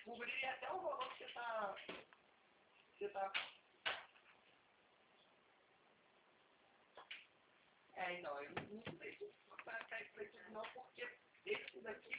cobriria até o valor que você tá. Então, eu não sei se vai cair tudo não, porque esses aqui